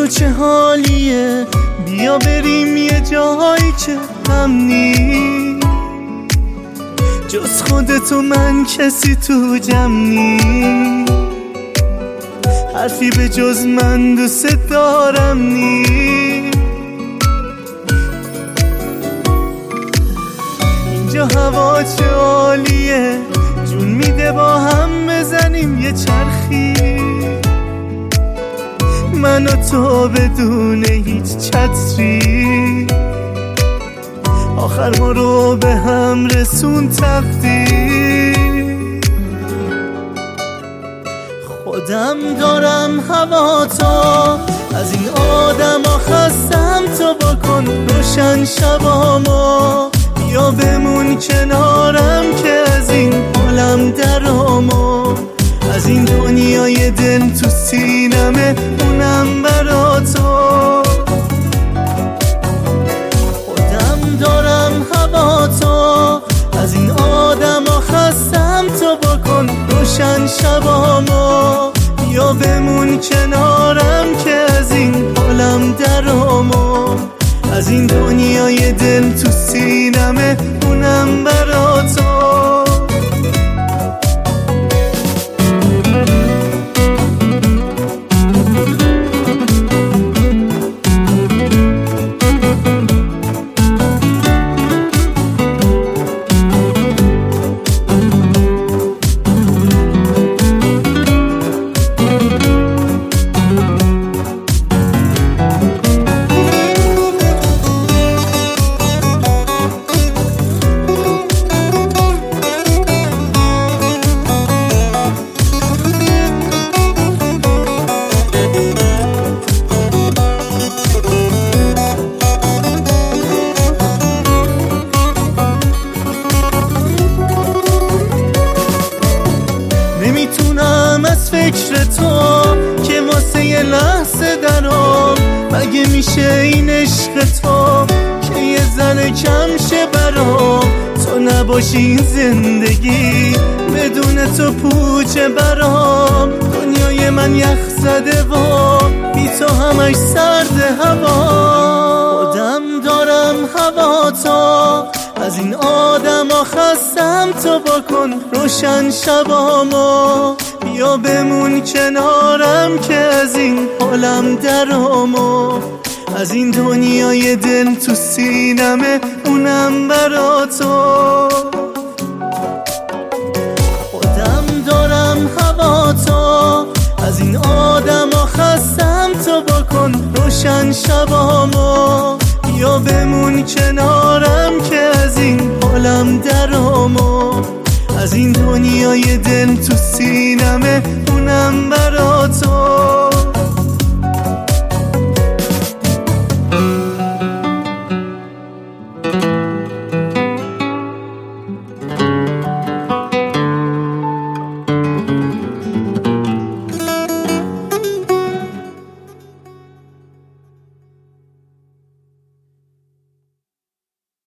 تو چه حالیه؟ بیا بریم یه جایی که امنی، جز خودتو من کسی تو جمع نی، حرفی به جز من دوست دارم نی. اینجا هوا چه عالیه، جون میده با هم بزنیم یه چرخی، من و تو بدون هیچ چتری، آخر ما رو به هم رسون تقدیر. خودم دارم هوا تو، از این آدم خستم، تو بکن روشن شبامو، بیا بمون کنارم که از این حالم درامو، از این دنیای دل تو سینمه اونم برا تو. خودم دارم هوا تو، از این آدم خستم، تو بکن روشن شبامو، بیا بمون کنارم که از این حالم درامو، از این دنیای دل تو سینمه اونم برا تو. نمیتونم از فکر تو که واسه یه لحظه درام، مگه میشه این عشق تو که یه ذره کم شه برام، تو نباشی این زندگی بدون تو پوچه برام، دنیای من یخ زده و بی تو همش سرد هوا. خودم دارم هوا تو، از این آدم خستم، تو بکن روشن شبامو، بیا بمون کنارم که از این حالم درامو، از این دنیای دل تو سینمه اونم برا تو. خودم دارم هوا تو، از این آدم خستم، تو بکن روشن شبامو، بیا بمون کنارم که از این حالم درامو، از این دنیای دل تو سینمه اونم برا تو.